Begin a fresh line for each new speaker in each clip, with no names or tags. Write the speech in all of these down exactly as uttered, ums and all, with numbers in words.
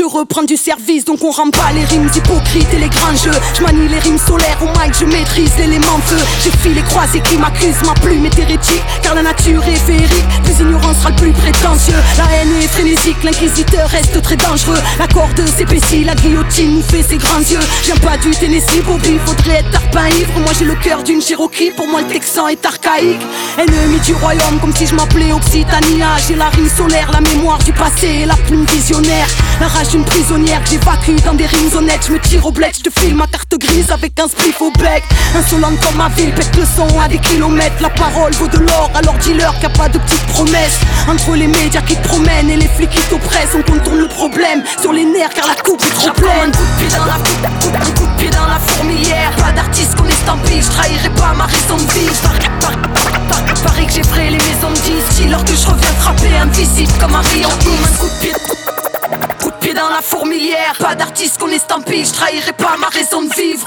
je reprends du service, donc on rend pas les rimes hypocrites et les grands jeux. Je manie les rimes solaires au mic, je maîtrise l'élément feu. J'ai filé croisé qui m'accuse, ma plume est hérétique, car la nature est féerique, plus ignorant sera le plus prétentieux. La haine est frénésique, l'inquisiteur reste très dangereux. La corde s'épaissit, la guillotine nous fait ses grands yeux. J'aime pas du Tennessee, Bobby, faudrait être tarpin ivre. Moi j'ai le cœur d'une Cherokee, pour moi le texan est archaïque. Ennemi du royaume, comme si je m'appelais Occitania. J'ai la rime solaire, la mémoire du passé et la plume visionnaire. La rage d'une prisonnière que j'évacue dans des rimes honnêtes. Je me tire au bled, je te file ma carte grise avec un spliff au bec. Insolente comme ma ville, pète le son à des kilomètres. La parole vaut de l'or, alors dis-leur qu'il n'y a pas de petites promesses. Entre les médias qui te promènent et les flics qui t'oppressent, on contourne le problème sur les nerfs car la coupe est trop pleine. Un coup de pied dans la coupe, un coup de pied dans la fourmilière. Pas d'artiste qu'on estampille, je trahirai pas ma raison de vivre. Pareil que j'ai frayé les maisons de disques, alors que je reviens frapper invisible comme un rayon. Un coup de pied, coup de pied dans la fourmilière. Pas d'artiste qu'on estampille, je trahirai pas ma raison de vivre.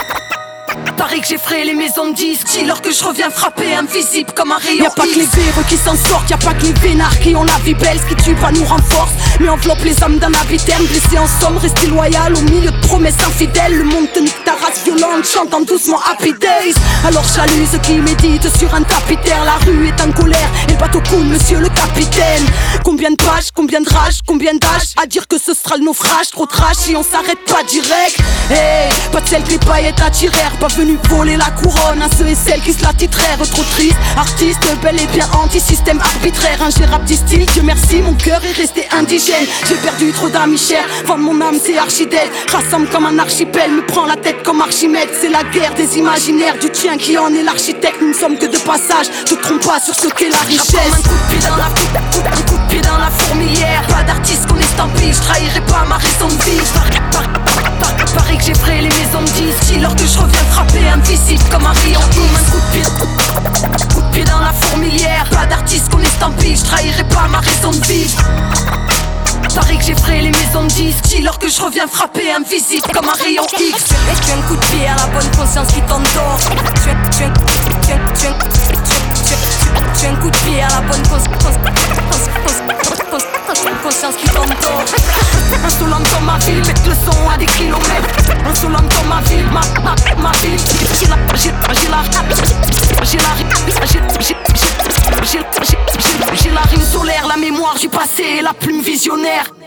Pareil que j'ai frayé les maisons de disques, alors que je reviens frapper invisible comme un rayon. Y'a pas que les véreux qui s'en sortent, y'a pas que les vénards qui ont la vie belle. Ce qui tue pas nous renforce, mais enveloppe les âmes d'un aviterne. Blessé en somme, rester loyal au milieu de promesses infidèles. Le monde te nique ta race violente, chantant doucement Happy Days. Alors chalut ceux qui méditent sur un tapis terre. La rue est en colère et le bateau coule, monsieur le capitaine. Combien de pages, combien de rage, combien d'âge à dire que ce sera le naufrage. Trop trash si on s'arrête pas direct. Hey, pas de celle que les paillettes attirèrent, pas venu voler la couronne à ceux et celles qui se la titrèrent. Trop triste, artiste bel et bien anti-système arbitraire. Ingérable style, Dieu merci, mon cœur est resté indigène. J'ai perdu trop d'amis chers, vendre mon âme c'est archidèle. Rassemble comme un archipel, me prend la tête comme Archimède. C'est la guerre des imaginaires, du tien qui en est l'architecte. Nous ne sommes que de passage, te trompe pas sur ce qu'est la richesse. Un coup de pied dans la, un coup de pied dans la fourmilière. Pas d'artiste qu'on estampille, je trahirai pas ma raison de vivre. Pareil que j'ai frayé les maisons de disques, alors que je reviens frapper invisible comme un rayon. Un coup de pied, coup de pied dans la fourmilière. Pas d'artiste qu'on estampille, je trahirai pas ma raison de vivre. Pareil que j'ai frayé les maisons de disques, alors que je reviens frapper invisible comme un rayon X. Et tu as un coup de pied à la bonne conscience qui t'endort. Tu as, tu as, tu as, tu as, tu as un coup de pied à la bonne conscience conscience qui t'endort. Insolente comme ma ville, pète le son à des kilomètres. Insolente comme ma ville, ma, ma, ma ville. J'ai la, j'ai, j'ai la, j'ai la, j'ai, j'ai, j'ai, j'ai, j'ai la rime solaire, la mémoire du passé et la plume visionnaire.